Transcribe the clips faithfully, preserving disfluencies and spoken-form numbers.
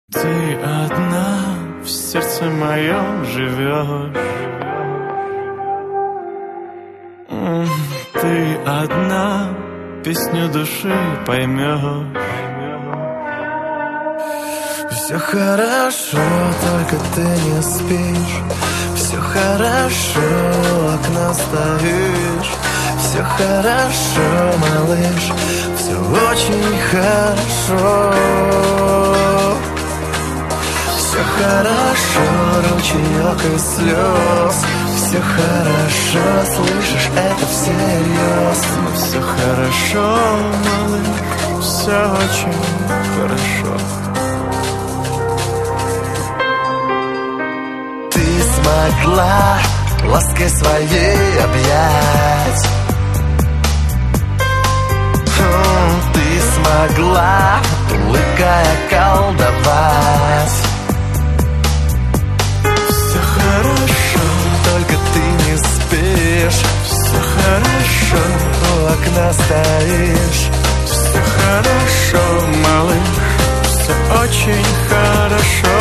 Ты одна в сердце моем живешь. Ты одна песню души поймешь. Все хорошо, только ты не спишь. Все хорошо, у окна стоишь. Все хорошо, малыш, все очень хорошо. Все хорошо, ручеек и слез. Все хорошо, слышишь, это всерьез. Но все хорошо, малыш, все очень хорошо. Ты смогла лаской своей объять. Ты смогла, улыбкой околдовать. Все хорошо, только ты не спишь. все хорошо, у окна стоишь. все хорошо, малыш, все очень хорошо.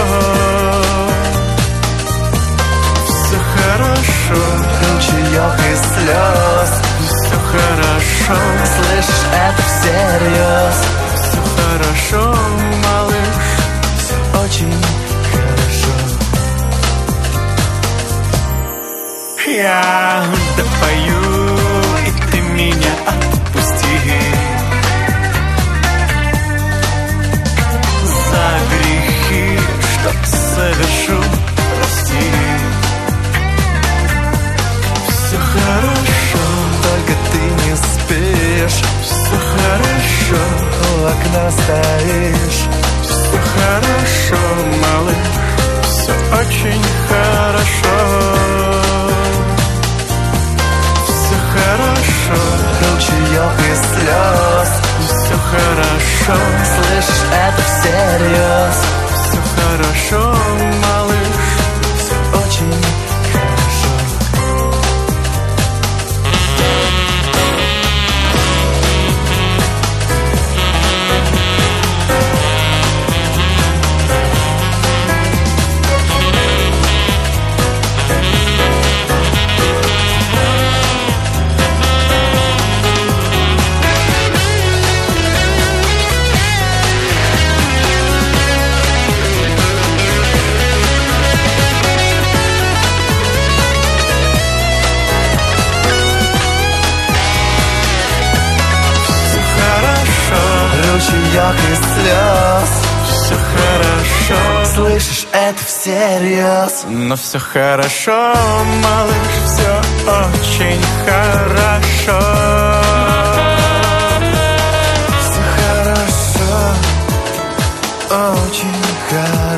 Все хорошо, ручеек и слез. Все хорошо, слышишь, это всерьез. Все хорошо, малыш, все очень хорошо. Я допою, и ты меня отпусти. За грехи, что совершу, прости. Все хорошо, только ты не спишь. все хорошо, у окна стоишь. все хорошо, малыш, все очень хорошо. Все хорошо, ручеек и слез. все хорошо, слышишь, это всерьез. все хорошо, малыш, все очень хорошо. Ручеек и слез. все хорошо, слышишь, это всерьез. но все хорошо, малыш, все очень хорошо. Все хорошо, очень хорошо.